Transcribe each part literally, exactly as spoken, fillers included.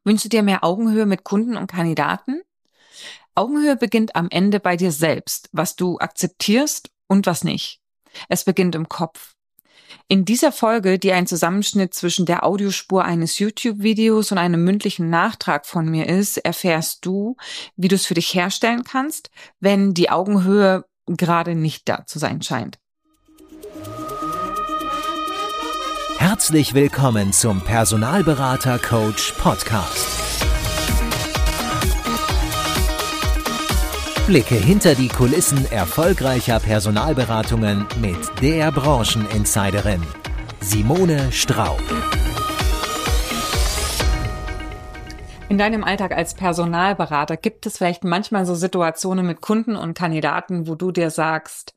Wünschst du dir mehr Augenhöhe mit Kunden und Kandidaten? Augenhöhe beginnt am Ende bei dir selbst, was du akzeptierst und was nicht. Es beginnt im Kopf. In dieser Folge, die ein Zusammenschnitt zwischen der Audiospur eines YouTube-Videos und einem mündlichen Nachtrag von mir ist, erfährst du, wie du es für dich herstellen kannst, wenn die Augenhöhe gerade nicht da zu sein scheint. Herzlich willkommen zum Personalberater Coach Podcast. Blicke hinter die Kulissen erfolgreicher Personalberatungen mit der Brancheninsiderin Simone Straub. In deinem Alltag als Personalberater gibt es vielleicht manchmal so Situationen mit Kunden und Kandidaten, wo du dir sagst,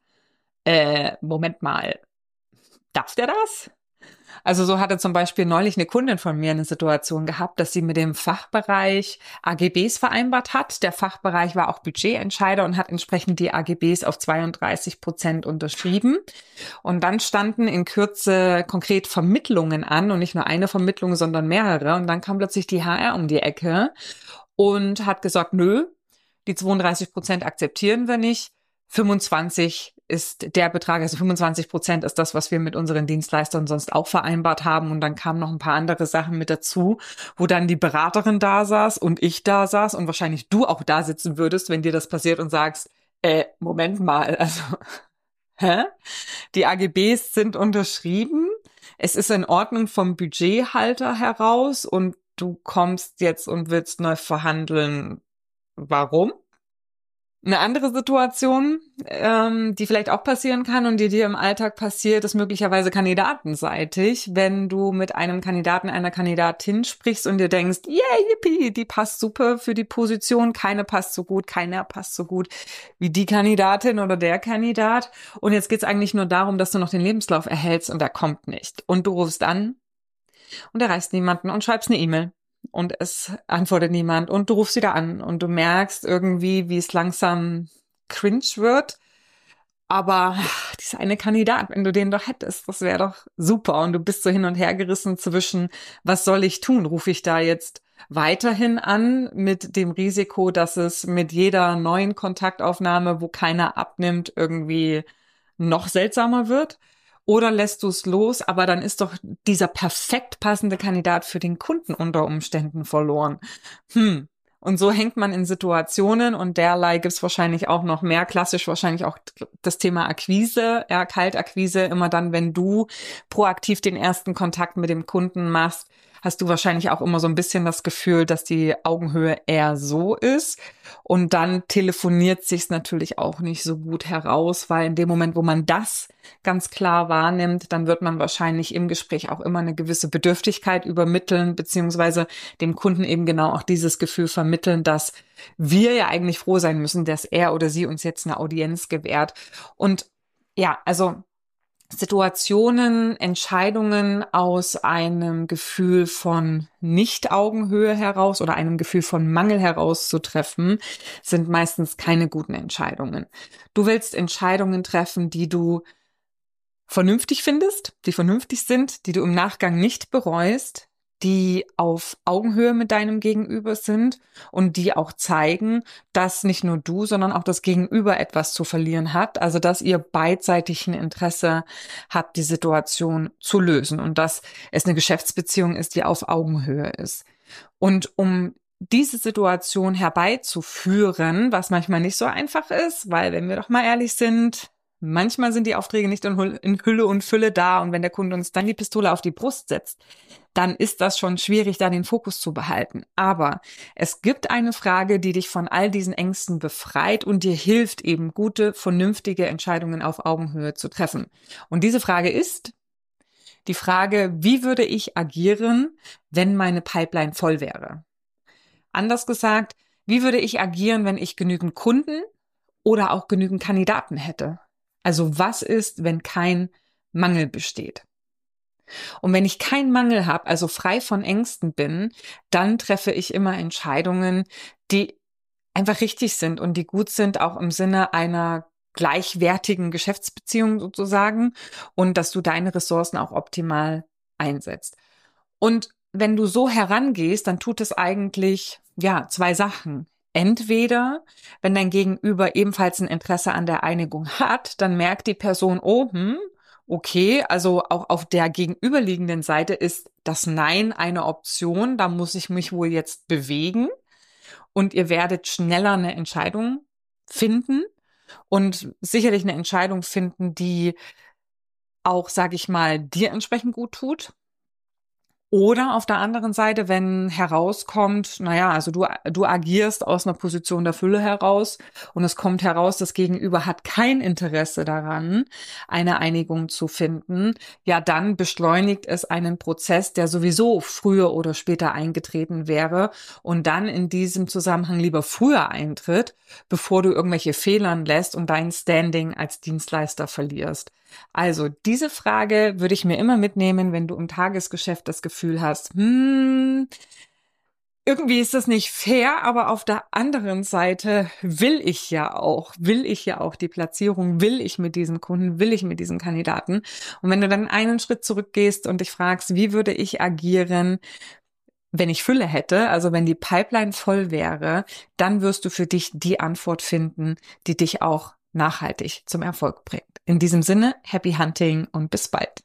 äh, Moment mal, darf der das? Also so hatte zum Beispiel neulich eine Kundin von mir eine Situation gehabt, dass sie mit dem Fachbereich A G Bs vereinbart hat. Der Fachbereich war auch Budgetentscheider und hat entsprechend die A G Bs auf zweiunddreißig Prozent unterschrieben. Und dann standen in Kürze konkret Vermittlungen an und nicht nur eine Vermittlung, sondern mehrere. Und dann kam plötzlich die H R um die Ecke und hat gesagt, nö, die zweiunddreißig Prozent akzeptieren wir nicht. fünfundzwanzig ist der Betrag, also fünfundzwanzig Prozent ist das, was wir mit unseren Dienstleistern sonst auch vereinbart haben. Und dann kamen noch ein paar andere Sachen mit dazu, wo dann die Beraterin da saß und ich da saß und wahrscheinlich du auch da sitzen würdest, wenn dir das passiert und sagst, äh, Moment mal, also, hä? Die A G Bs sind unterschrieben. Es ist in Ordnung vom Budgethalter heraus und du kommst jetzt und willst neu verhandeln. Warum? Eine andere Situation, ähm, die vielleicht auch passieren kann und die dir im Alltag passiert, ist möglicherweise kandidatenseitig, wenn du mit einem Kandidaten, einer Kandidatin sprichst und dir denkst, yeah, yippie, die passt super für die Position, keine passt so gut, keiner passt so gut wie die Kandidatin oder der Kandidat. Und jetzt geht's eigentlich nur darum, dass du noch den Lebenslauf erhältst und der kommt nicht. Und du rufst an und erreichst niemanden und schreibst eine E-Mail. Und es antwortet niemand und du rufst wieder an und du merkst irgendwie, wie es langsam cringe wird. Aber dieser eine Kandidat, wenn du den doch hättest, das wäre doch super. Und du bist so hin und her gerissen zwischen, was soll ich tun? Rufe ich da jetzt weiterhin an mit dem Risiko, dass es mit jeder neuen Kontaktaufnahme, wo keiner abnimmt, irgendwie noch seltsamer wird? Oder lässt du es los, aber dann ist doch dieser perfekt passende Kandidat für den Kunden unter Umständen verloren. Hm. Und so hängt man in Situationen und derlei gibt es wahrscheinlich auch noch mehr, klassisch wahrscheinlich auch das Thema Akquise, ja, Kaltakquise, immer dann, wenn du proaktiv den ersten Kontakt mit dem Kunden machst, hast du wahrscheinlich auch immer so ein bisschen das Gefühl, dass die Augenhöhe eher so ist. Und dann telefoniert sich's natürlich auch nicht so gut heraus, weil in dem Moment, wo man das ganz klar wahrnimmt, dann wird man wahrscheinlich im Gespräch auch immer eine gewisse Bedürftigkeit übermitteln, beziehungsweise dem Kunden eben genau auch dieses Gefühl vermitteln, dass wir ja eigentlich froh sein müssen, dass er oder sie uns jetzt eine Audienz gewährt. Und ja, also Situationen, Entscheidungen aus einem Gefühl von Nicht-Augenhöhe heraus oder einem Gefühl von Mangel heraus zu treffen, sind meistens keine guten Entscheidungen. Du willst Entscheidungen treffen, die du vernünftig findest, die vernünftig sind, die du im Nachgang nicht bereust, die auf Augenhöhe mit deinem Gegenüber sind und die auch zeigen, dass nicht nur du, sondern auch das Gegenüber etwas zu verlieren hat, also dass ihr beidseitig ein Interesse habt, die Situation zu lösen und dass es eine Geschäftsbeziehung ist, die auf Augenhöhe ist. Und um diese Situation herbeizuführen, was manchmal nicht so einfach ist, weil, wenn wir doch mal ehrlich sind, manchmal sind die Aufträge nicht in Hülle und Fülle da und wenn der Kunde uns dann die Pistole auf die Brust setzt, dann ist das schon schwierig, da den Fokus zu behalten. Aber es gibt eine Frage, die dich von all diesen Ängsten befreit und dir hilft, eben gute, vernünftige Entscheidungen auf Augenhöhe zu treffen. Und diese Frage ist die Frage, wie würde ich agieren, wenn meine Pipeline voll wäre? Anders gesagt, wie würde ich agieren, wenn ich genügend Kunden oder auch genügend Kandidaten hätte? Also was ist, wenn kein Mangel besteht? Und wenn ich keinen Mangel habe, also frei von Ängsten bin, dann treffe ich immer Entscheidungen, die einfach richtig sind und die gut sind, auch im Sinne einer gleichwertigen Geschäftsbeziehung sozusagen und dass du deine Ressourcen auch optimal einsetzt. Und wenn du so herangehst, dann tut es eigentlich, ja, zwei Sachen. Entweder, wenn dein Gegenüber ebenfalls ein Interesse an der Einigung hat, dann merkt die Person, oh, hm, okay, also auch auf der gegenüberliegenden Seite ist das Nein eine Option, da muss ich mich wohl jetzt bewegen und ihr werdet schneller eine Entscheidung finden und sicherlich eine Entscheidung finden, die auch, sage ich mal, dir entsprechend gut tut. Oder auf der anderen Seite, wenn herauskommt, naja, also du, du agierst aus einer Position der Fülle heraus und es kommt heraus, das Gegenüber hat kein Interesse daran, eine Einigung zu finden, ja, dann beschleunigt es einen Prozess, der sowieso früher oder später eingetreten wäre und dann in diesem Zusammenhang lieber früher eintritt, bevor du irgendwelche Fehlern lässt und dein Standing als Dienstleister verlierst. Also diese Frage würde ich mir immer mitnehmen, wenn du im Tagesgeschäft das Gefühl hast, hm, irgendwie ist das nicht fair, aber auf der anderen Seite will ich ja auch, will ich ja auch die Platzierung, will ich mit diesem Kunden, will ich mit diesem Kandidaten. Und wenn du dann einen Schritt zurückgehst und dich fragst, wie würde ich agieren, wenn ich Fülle hätte, also wenn die Pipeline voll wäre, dann wirst du für dich die Antwort finden, die dich auch nachhaltig zum Erfolg bringt. In diesem Sinne, happy hunting und bis bald.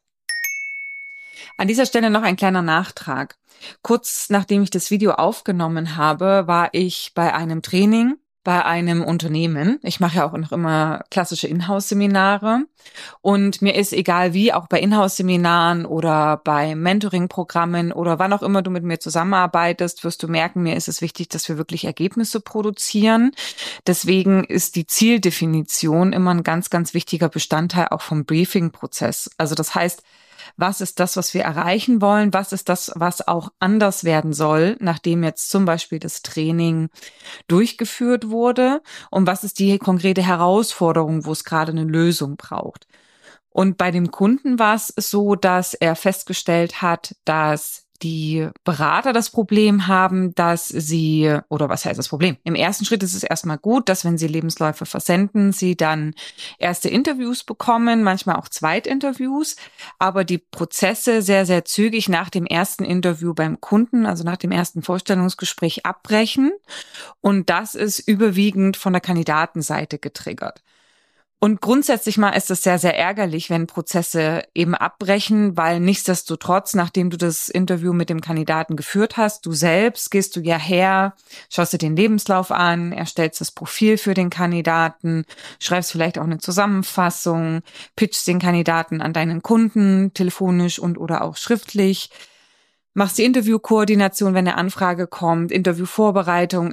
An dieser Stelle noch ein kleiner Nachtrag. Kurz nachdem ich das Video aufgenommen habe, war ich bei einem Training bei einem Unternehmen. Ich mache ja auch noch immer klassische Inhouse-Seminare und mir ist egal wie, auch bei Inhouse-Seminaren oder bei Mentoring-Programmen oder wann auch immer du mit mir zusammenarbeitest, wirst du merken, mir ist es wichtig, dass wir wirklich Ergebnisse produzieren. Deswegen ist die Zieldefinition immer ein ganz, ganz wichtiger Bestandteil auch vom Briefing-Prozess. Also das heißt, was ist das, was wir erreichen wollen? Was ist das, was auch anders werden soll, nachdem jetzt zum Beispiel das Training durchgeführt wurde? Und was ist die konkrete Herausforderung, wo es gerade eine Lösung braucht? Und bei dem Kunden war es so, dass er festgestellt hat, dass die Berater das Problem haben, dass sie, oder was heißt das Problem? Im ersten Schritt ist es erstmal gut, dass wenn sie Lebensläufe versenden, sie dann erste Interviews bekommen, manchmal auch Zweitinterviews, aber die Prozesse sehr, sehr zügig nach dem ersten Interview beim Kunden, also nach dem ersten Vorstellungsgespräch abbrechen. Und das ist überwiegend von der Kandidatenseite getriggert. Und grundsätzlich mal ist es sehr, sehr ärgerlich, wenn Prozesse eben abbrechen, weil nichtsdestotrotz, nachdem du das Interview mit dem Kandidaten geführt hast, du selbst gehst du ja her, schaust dir den Lebenslauf an, erstellst das Profil für den Kandidaten, schreibst vielleicht auch eine Zusammenfassung, pitchst den Kandidaten an deinen Kunden, telefonisch und oder auch schriftlich, machst die Interviewkoordination, wenn eine Anfrage kommt, Interviewvorbereitung,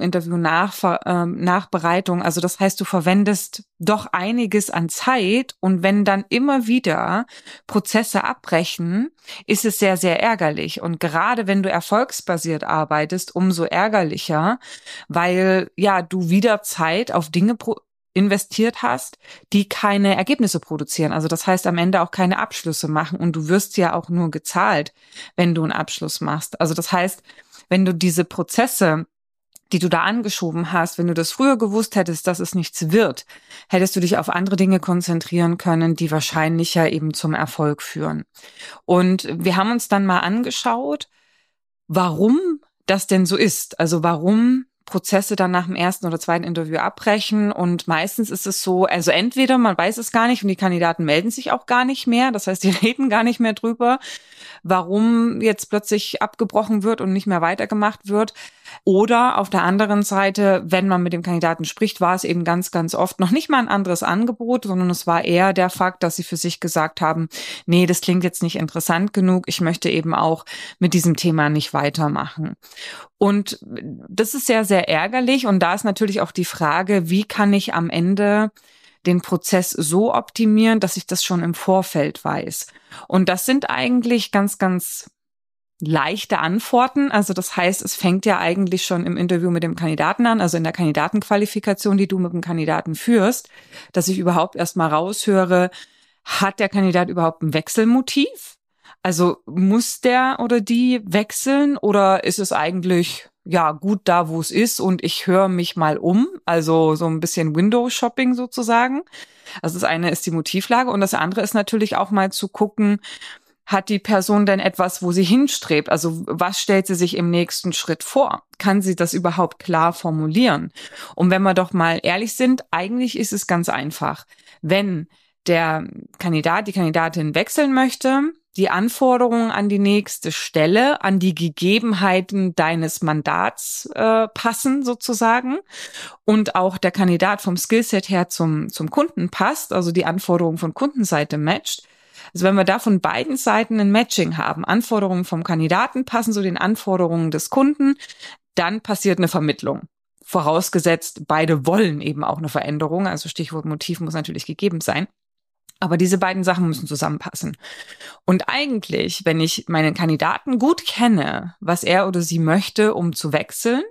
Interview-Nachbereitung. Also das heißt, du verwendest doch einiges an Zeit und wenn dann immer wieder Prozesse abbrechen, ist es sehr, sehr ärgerlich. Und gerade wenn du erfolgsbasiert arbeitest, umso ärgerlicher, weil ja du wieder Zeit auf Dinge pro- investiert hast, die keine Ergebnisse produzieren. Also das heißt am Ende auch keine Abschlüsse machen und du wirst ja auch nur gezahlt, wenn du einen Abschluss machst. Also das heißt, wenn du diese Prozesse, die du da angeschoben hast, wenn du das früher gewusst hättest, dass es nichts wird, hättest du dich auf andere Dinge konzentrieren können, die wahrscheinlicher eben zum Erfolg führen. Und wir haben uns dann mal angeschaut, warum das denn so ist. Also warum Prozesse dann nach dem ersten oder zweiten Interview abbrechen und meistens ist es so, also entweder man weiß es gar nicht und die Kandidaten melden sich auch gar nicht mehr, das heißt, die reden gar nicht mehr drüber, warum jetzt plötzlich abgebrochen wird und nicht mehr weitergemacht wird. Oder auf der anderen Seite, wenn man mit dem Kandidaten spricht, war es eben ganz, ganz oft noch nicht mal ein anderes Angebot, sondern es war eher der Fakt, dass sie für sich gesagt haben, nee, das klingt jetzt nicht interessant genug, ich möchte eben auch mit diesem Thema nicht weitermachen. Und das ist sehr, sehr ärgerlich. Und da ist natürlich auch die Frage, wie kann ich am Ende den Prozess so optimieren, dass ich das schon im Vorfeld weiß. Und das sind eigentlich ganz, ganz leichte Antworten. Also das heißt, es fängt ja eigentlich schon im Interview mit dem Kandidaten an, also in der Kandidatenqualifikation, die du mit dem Kandidaten führst, dass ich überhaupt erstmal raushöre, hat der Kandidat überhaupt ein Wechselmotiv? Also muss der oder die wechseln oder ist es eigentlich ja gut da, wo es ist und ich höre mich mal um? Also so ein bisschen Window-Shopping sozusagen. Also das eine ist die Motivlage und das andere ist natürlich auch mal zu gucken, Hat die Person denn etwas, wo sie hinstrebt? Also was stellt sie sich im nächsten Schritt vor? Kann sie das überhaupt klar formulieren? Und wenn wir doch mal ehrlich sind, eigentlich ist es ganz einfach. Wenn der Kandidat, die Kandidatin wechseln möchte, die Anforderungen an die nächste Stelle, an die Gegebenheiten deines Mandats äh, passen sozusagen und auch der Kandidat vom Skillset her zum, zum Kunden passt, also die Anforderungen von Kundenseite matcht. Also wenn wir da von beiden Seiten ein Matching haben, Anforderungen vom Kandidaten passen zu den Anforderungen des Kunden, dann passiert eine Vermittlung. Vorausgesetzt, beide wollen eben auch eine Veränderung, also Stichwort Motiv muss natürlich gegeben sein. Aber diese beiden Sachen müssen zusammenpassen. Und eigentlich, wenn ich meinen Kandidaten gut kenne, was er oder sie möchte, um zu wechseln,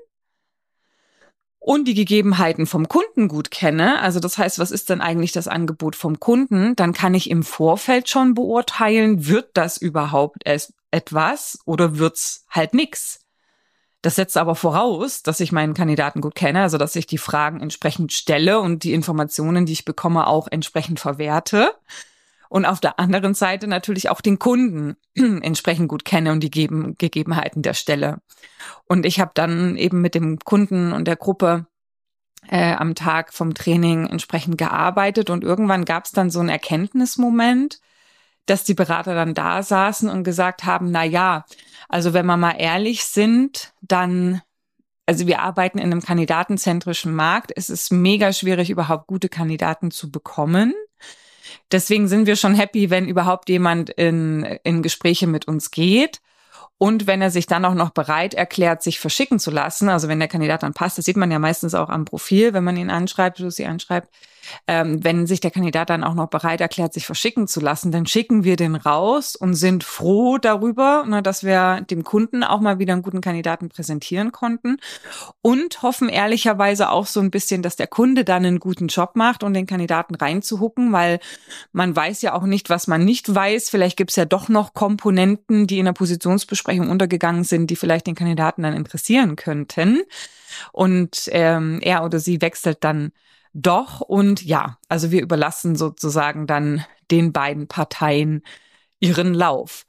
und die Gegebenheiten vom Kunden gut kenne, also das heißt, was ist denn eigentlich das Angebot vom Kunden, dann kann ich im Vorfeld schon beurteilen, wird das überhaupt etwas oder wird's halt nix. Das setzt aber voraus, dass ich meinen Kandidaten gut kenne, also dass ich die Fragen entsprechend stelle und die Informationen, die ich bekomme, auch entsprechend verwerte. Und auf der anderen Seite natürlich auch den Kunden entsprechend gut kenne und die Geben, Gegebenheiten der Stelle. Und ich habe dann eben mit dem Kunden und der Gruppe äh, am Tag vom Training entsprechend gearbeitet und irgendwann gab es dann so einen Erkenntnismoment, dass die Berater dann da saßen und gesagt haben, na ja, also wenn wir mal ehrlich sind, dann, also wir arbeiten in einem kandidatenzentrischen Markt. Es ist mega schwierig, überhaupt gute Kandidaten zu bekommen. Deswegen sind wir schon happy, wenn überhaupt jemand in, in Gespräche mit uns geht. Und wenn er sich dann auch noch bereit erklärt, sich verschicken zu lassen, also wenn der Kandidat dann passt, das sieht man ja meistens auch am Profil, wenn man ihn anschreibt oder sie anschreibt, ähm, wenn sich der Kandidat dann auch noch bereit erklärt, sich verschicken zu lassen, dann schicken wir den raus und sind froh darüber, ne, dass wir dem Kunden auch mal wieder einen guten Kandidaten präsentieren konnten und hoffen ehrlicherweise auch so ein bisschen, dass der Kunde dann einen guten Job macht und den Kandidaten reinzuhucken, weil man weiß ja auch nicht, was man nicht weiß. Vielleicht gibt es ja doch noch Komponenten, die in der Positionsbesprechung untergegangen sind, die vielleicht den Kandidaten dann interessieren könnten. Und ähm, er oder sie wechselt dann doch. Und ja, also wir überlassen sozusagen dann den beiden Parteien ihren Lauf.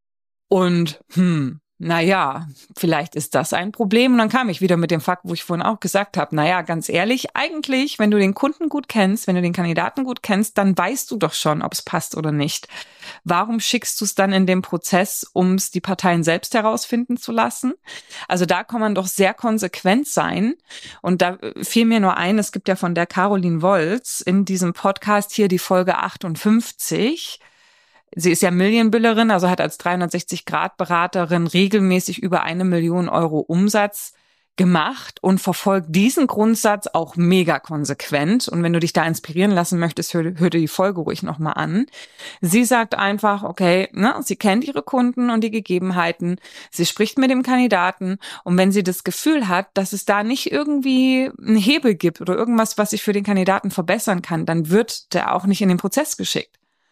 Und hm, naja, vielleicht ist das ein Problem. Und dann kam ich wieder mit dem Fakt, wo ich vorhin auch gesagt habe, naja, ganz ehrlich, eigentlich, wenn du den Kunden gut kennst, wenn du den Kandidaten gut kennst, dann weißt du doch schon, ob es passt oder nicht. Warum schickst du es dann in den Prozess, um es die Parteien selbst herausfinden zu lassen? Also da kann man doch sehr konsequent sein. Und da fiel mir nur ein, es gibt ja von der Caroline Wolz in diesem Podcast hier die Folge achtundfünfzig. Sie ist ja Million-Billerin, also hat als dreihundertsechzig-Grad-Beraterin regelmäßig über eine Million Euro Umsatz gemacht und verfolgt diesen Grundsatz auch mega konsequent. Und wenn du dich da inspirieren lassen möchtest, hör, hör dir die Folge ruhig nochmal an. Sie sagt einfach, okay, ne, sie kennt ihre Kunden und die Gegebenheiten, sie spricht mit dem Kandidaten und wenn sie das Gefühl hat, dass es da nicht irgendwie einen Hebel gibt oder irgendwas, was sich für den Kandidaten verbessern kann, dann wird der auch nicht in den Prozess geschickt.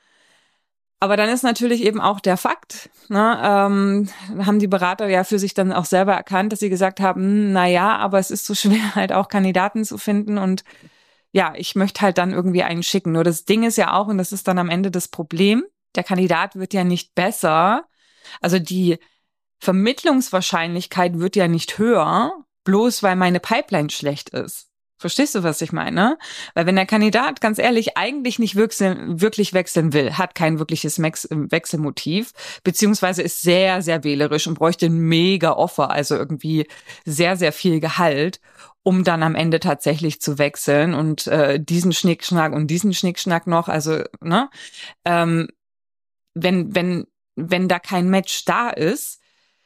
Aber dann ist natürlich eben auch der Fakt, ne, ähm, haben die Berater ja für sich dann auch selber erkannt, dass sie gesagt haben, na ja, aber es ist so schwer halt auch Kandidaten zu finden und ja, ich möchte halt dann irgendwie einen schicken. Nur das Ding ist ja auch, und das ist dann am Ende das Problem, der Kandidat wird ja nicht besser, also die Vermittlungswahrscheinlichkeit wird ja nicht höher, bloß weil meine Pipeline schlecht ist. Verstehst du, was ich meine? Weil wenn der Kandidat, ganz ehrlich, eigentlich nicht wechseln, wirklich wechseln will, hat kein wirkliches Wechselmotiv, beziehungsweise ist sehr, sehr wählerisch und bräuchte ein mega Offer, also irgendwie sehr, sehr viel Gehalt, um dann am Ende tatsächlich zu wechseln und äh, diesen Schnickschnack und diesen Schnickschnack noch, also, ne, ähm, wenn, wenn, wenn da kein Match da ist,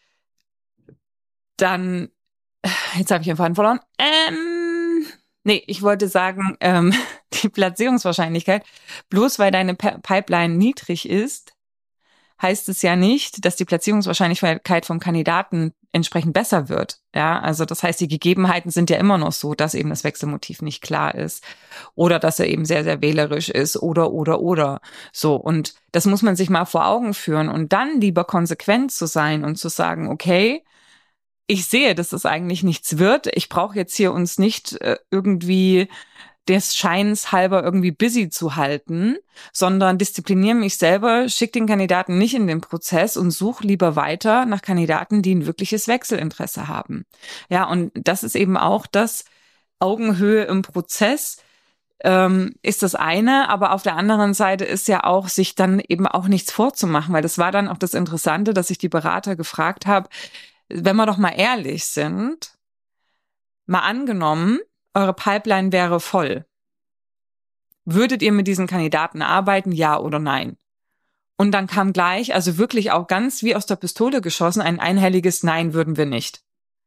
dann, jetzt habe ich den Faden verloren, ähm, Nee, ich wollte sagen, ähm, die Platzierungswahrscheinlichkeit, bloß weil deine P- Pipeline niedrig ist, heißt es ja nicht, dass die Platzierungswahrscheinlichkeit vom Kandidaten entsprechend besser wird. Ja, also das heißt, die Gegebenheiten sind ja immer noch so, dass eben das Wechselmotiv nicht klar ist oder dass er eben sehr, sehr wählerisch ist oder, oder, oder. So, und das muss man sich mal vor Augen führen und dann lieber konsequent zu sein und zu sagen, okay, ich sehe, dass das eigentlich nichts wird. Ich brauche jetzt hier uns nicht äh, irgendwie des Scheins halber irgendwie busy zu halten, sondern diszipliniere mich selber, schicke den Kandidaten nicht in den Prozess und suche lieber weiter nach Kandidaten, die ein wirkliches Wechselinteresse haben. Ja, und das ist eben auch das Augenhöhe im Prozess, ähm, ist das eine, aber auf der anderen Seite ist ja auch, sich dann eben auch nichts vorzumachen, weil das war dann auch das Interessante, dass ich die Berater gefragt habe, wenn wir doch mal ehrlich sind, mal angenommen, eure Pipeline wäre voll. Würdet ihr mit diesen Kandidaten arbeiten, ja oder nein? Und dann kam gleich, also wirklich auch ganz wie aus der Pistole geschossen, ein einhelliges Nein, würden wir nicht.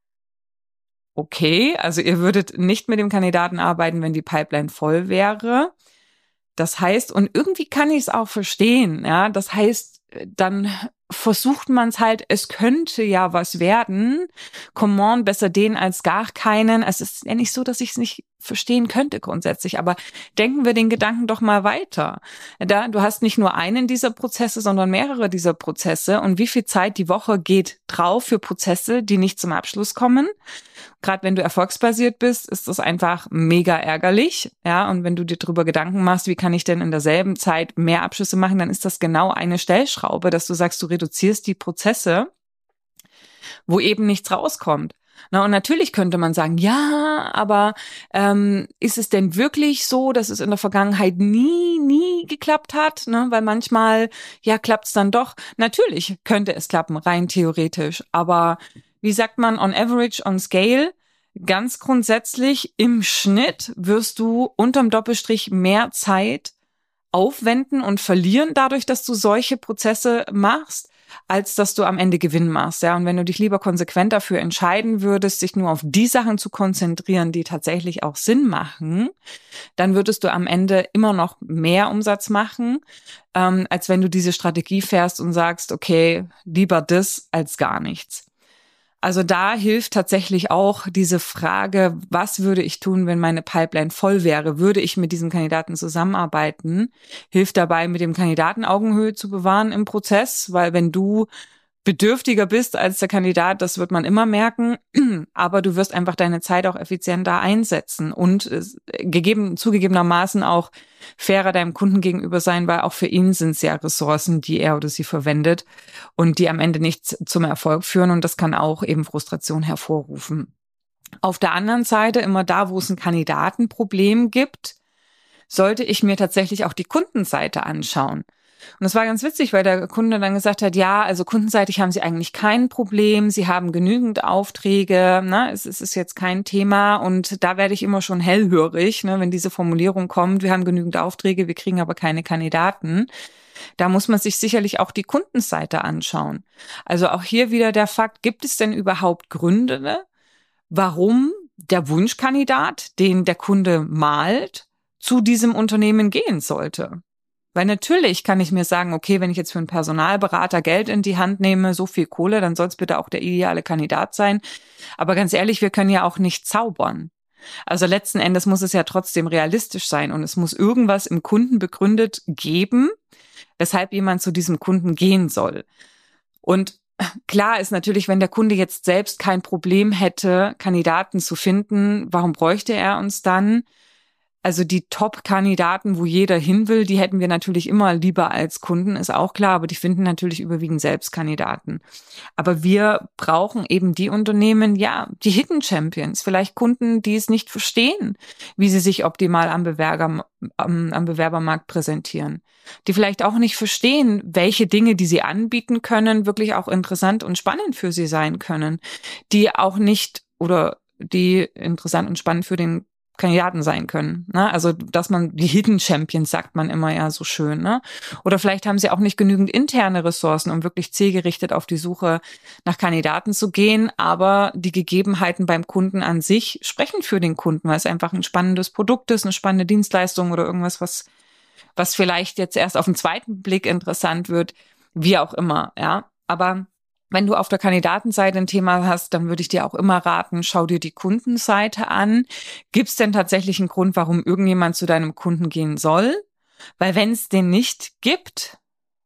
Okay, also ihr würdet nicht mit dem Kandidaten arbeiten, wenn die Pipeline voll wäre. Das heißt, und irgendwie kann ich es auch verstehen, ja, das heißt, dann versucht man es halt, es könnte ja was werden. Come on, besser den als gar keinen. Es ist ja nicht so, dass ich es nicht verstehen könnte grundsätzlich, aber denken wir den Gedanken doch mal weiter. Da, du hast nicht nur einen dieser Prozesse, sondern mehrere dieser Prozesse. Und wie viel Zeit die Woche geht drauf für Prozesse, die nicht zum Abschluss kommen? Gerade wenn du erfolgsbasiert bist, ist das einfach mega ärgerlich. Ja, und wenn du dir darüber Gedanken machst, wie kann ich denn in derselben Zeit mehr Abschlüsse machen, dann ist das genau eine Stellschraube, dass du sagst, du reduzierst die Prozesse, wo eben nichts rauskommt. Na, und natürlich könnte man sagen, ja, aber ähm, ist es denn wirklich so, dass es in der Vergangenheit nie, nie geklappt hat? Ne? Weil manchmal, ja, klappt es dann doch. Natürlich könnte es klappen, rein theoretisch. Aber wie sagt man, on average, on scale, ganz grundsätzlich im Schnitt wirst du unterm Doppelstrich mehr Zeit aufwenden und verlieren dadurch, dass du solche Prozesse machst, als dass du am Ende Gewinn machst. Ja, und wenn du dich lieber konsequent dafür entscheiden würdest, dich nur auf die Sachen zu konzentrieren, die tatsächlich auch Sinn machen, dann würdest du am Ende immer noch mehr Umsatz machen, ähm, als wenn du diese Strategie fährst und sagst, okay, lieber das als gar nichts. Also da hilft tatsächlich auch diese Frage, was würde ich tun, wenn meine Pipeline voll wäre? Würde ich mit diesem Kandidaten zusammenarbeiten? Hilft dabei, mit dem Kandidaten Augenhöhe zu bewahren im Prozess, weil wenn du bedürftiger bist als der Kandidat, das wird man immer merken, aber du wirst einfach deine Zeit auch effizienter einsetzen und äh, gegeben, zugegebenermaßen auch fairer deinem Kunden gegenüber sein, weil auch für ihn sind es ja Ressourcen, die er oder sie verwendet und die am Ende nicht zum Erfolg führen, und das kann auch eben Frustration hervorrufen. Auf der anderen Seite, immer da, wo es ein Kandidatenproblem gibt, sollte ich mir tatsächlich auch die Kundenseite anschauen. Und das war ganz witzig, weil der Kunde dann gesagt hat, ja, also kundenseitig haben sie eigentlich kein Problem, sie haben genügend Aufträge, ne, es, es ist jetzt kein Thema, und da werde ich immer schon hellhörig, ne, wenn diese Formulierung kommt, wir haben genügend Aufträge, wir kriegen aber keine Kandidaten. Da muss man sich sicherlich auch die Kundenseite anschauen. Also auch hier wieder der Fakt, gibt es denn überhaupt Gründe, ne, warum der Wunschkandidat, den der Kunde malt, zu diesem Unternehmen gehen sollte? Weil natürlich kann ich mir sagen, okay, wenn ich jetzt für einen Personalberater Geld in die Hand nehme, so viel Kohle, dann soll es bitte auch der ideale Kandidat sein. Aber ganz ehrlich, wir können ja auch nicht zaubern. Also letzten Endes muss es ja trotzdem realistisch sein und es muss irgendwas im Kunden begründet geben, weshalb jemand zu diesem Kunden gehen soll. Und klar ist natürlich, wenn der Kunde jetzt selbst kein Problem hätte, Kandidaten zu finden, warum bräuchte er uns dann? Also die Top-Kandidaten, wo jeder hin will, die hätten wir natürlich immer lieber als Kunden, ist auch klar, aber die finden natürlich überwiegend selbst Kandidaten. Aber wir brauchen eben die Unternehmen, ja, die Hidden Champions, vielleicht Kunden, die es nicht verstehen, wie sie sich optimal am Bewerber, am, am Bewerbermarkt präsentieren. Die vielleicht auch nicht verstehen, welche Dinge, die sie anbieten können, wirklich auch interessant und spannend für sie sein können. Die auch nicht oder die interessant und spannend für den Kandidaten sein können, ne? Also, dass man die Hidden Champions, sagt man immer ja so schön, ne? Oder vielleicht haben sie auch nicht genügend interne Ressourcen, um wirklich zielgerichtet auf die Suche nach Kandidaten zu gehen, aber die Gegebenheiten beim Kunden an sich sprechen für den Kunden, weil es einfach ein spannendes Produkt ist, eine spannende Dienstleistung oder irgendwas, was was vielleicht jetzt erst auf den zweiten Blick interessant wird, wie auch immer, ja? Aber wenn du auf der Kandidatenseite ein Thema hast, dann würde ich dir auch immer raten, schau dir die Kundenseite an. Gibt es denn tatsächlich einen Grund, warum irgendjemand zu deinem Kunden gehen soll? Weil wenn es den nicht gibt,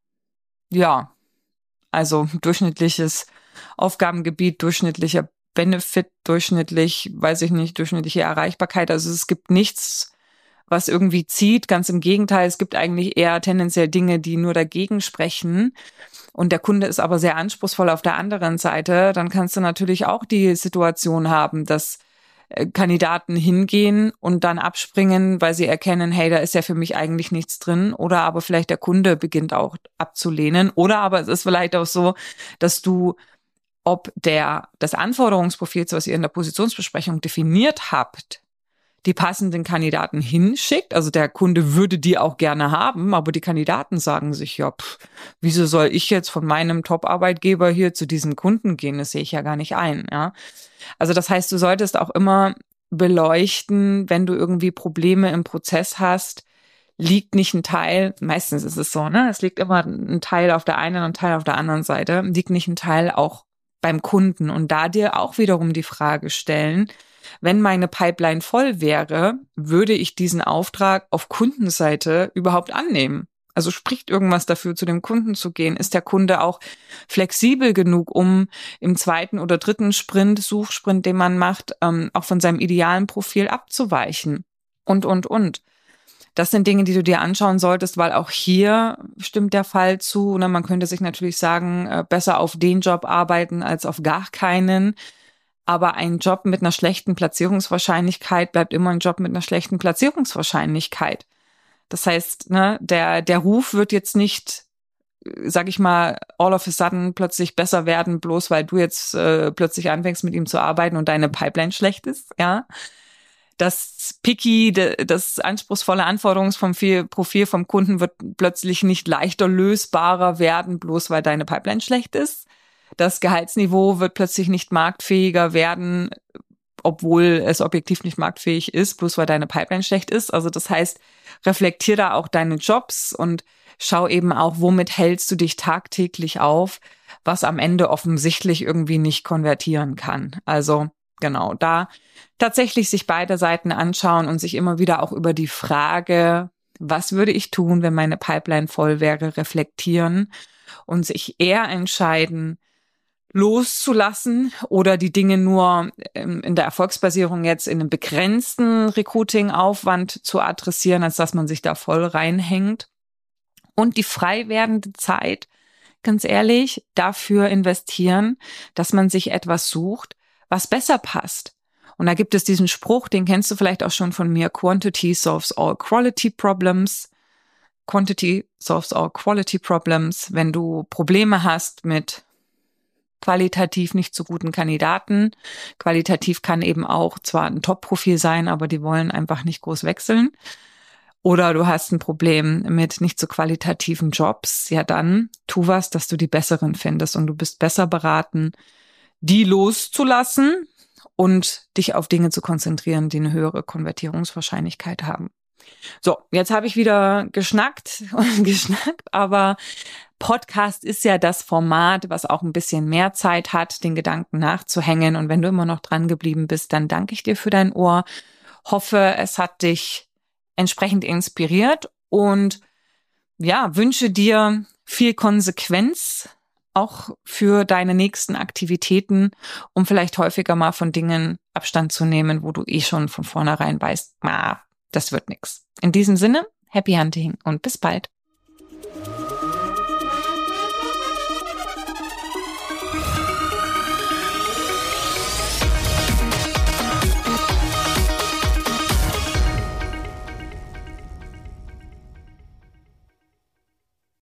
ja, also durchschnittliches Aufgabengebiet, durchschnittlicher Benefit, durchschnittlich, weiß ich nicht, durchschnittliche Erreichbarkeit. Also es gibt nichts, was irgendwie zieht. Ganz im Gegenteil, es gibt eigentlich eher tendenziell Dinge, die nur dagegen sprechen. Und der Kunde ist aber sehr anspruchsvoll auf der anderen Seite. Dann kannst du natürlich auch die Situation haben, dass Kandidaten hingehen und dann abspringen, weil sie erkennen, hey, da ist ja für mich eigentlich nichts drin. Oder aber vielleicht der Kunde beginnt auch abzulehnen. Oder aber es ist vielleicht auch so, dass du, ob der das Anforderungsprofil, was ihr in der Positionsbesprechung definiert habt, die passenden Kandidaten hinschickt. Also der Kunde würde die auch gerne haben, aber die Kandidaten sagen sich, ja, pff, wieso soll ich jetzt von meinem Top-Arbeitgeber hier zu diesem Kunden gehen? Das sehe ich ja gar nicht ein, ja. Also das heißt, du solltest auch immer beleuchten, wenn du irgendwie Probleme im Prozess hast, liegt nicht ein Teil, meistens ist es so, ne? Es liegt immer ein Teil auf der einen und ein Teil auf der anderen Seite, liegt nicht ein Teil auch beim Kunden. Und da dir auch wiederum die Frage stellen, wenn meine Pipeline voll wäre, würde ich diesen Auftrag auf Kundenseite überhaupt annehmen? Also spricht irgendwas dafür, zu dem Kunden zu gehen? Ist der Kunde auch flexibel genug, um im zweiten oder dritten Sprint, Suchsprint, den man macht, ähm, auch von seinem idealen Profil abzuweichen? Und, und, und. Das sind Dinge, die du dir anschauen solltest, weil auch hier stimmt der Fall zu. Ne? Man könnte sich natürlich sagen, äh, besser auf den Job arbeiten als auf gar keinen. Aber ein Job mit einer schlechten Platzierungswahrscheinlichkeit bleibt immer ein Job mit einer schlechten Platzierungswahrscheinlichkeit. Das heißt, ne, der der Ruf wird jetzt nicht, sag ich mal, all of a sudden plötzlich besser werden, bloß weil du jetzt äh, plötzlich anfängst, mit ihm zu arbeiten und deine Pipeline schlecht ist, ja. Das Picky, das anspruchsvolle Anforderungsprofil vom Kunden wird plötzlich nicht leichter lösbarer werden, bloß weil deine Pipeline schlecht ist. Das Gehaltsniveau wird plötzlich nicht marktfähiger werden, obwohl es objektiv nicht marktfähig ist, bloß weil deine Pipeline schlecht ist. Also das heißt, reflektier da auch deine Jobs und schau eben auch, womit hältst du dich tagtäglich auf, was am Ende offensichtlich irgendwie nicht konvertieren kann. Also genau, da tatsächlich sich beide Seiten anschauen und sich immer wieder auch über die Frage, was würde ich tun, wenn meine Pipeline voll wäre, reflektieren und sich eher entscheiden, loszulassen oder die Dinge nur in der Erfolgsbasierung jetzt in einem begrenzten Recruiting-Aufwand zu adressieren, als dass man sich da voll reinhängt. Und die frei werdende Zeit, ganz ehrlich, dafür investieren, dass man sich etwas sucht, was besser passt. Und da gibt es diesen Spruch, den kennst du vielleicht auch schon von mir, Quantity solves all quality problems. Quantity solves all quality problems. Wenn du Probleme hast mit qualitativ nicht so guten Kandidaten. Qualitativ kann eben auch zwar ein Top-Profil sein, aber die wollen einfach nicht groß wechseln. Oder du hast ein Problem mit nicht so qualitativen Jobs. Ja, dann tu was, dass du die besseren findest und du bist besser beraten, die loszulassen und dich auf Dinge zu konzentrieren, die eine höhere Konvertierungswahrscheinlichkeit haben. So, jetzt habe ich wieder geschnackt und geschnackt, aber Podcast ist ja das Format, was auch ein bisschen mehr Zeit hat, den Gedanken nachzuhängen. Und wenn du immer noch dran geblieben bist, dann danke ich dir für dein Ohr. Hoffe, es hat dich entsprechend inspiriert und ja, wünsche dir viel Konsequenz auch für deine nächsten Aktivitäten, um vielleicht häufiger mal von Dingen Abstand zu nehmen, wo du eh schon von vornherein weißt, ah, das wird nix. In diesem Sinne, happy hunting und bis bald.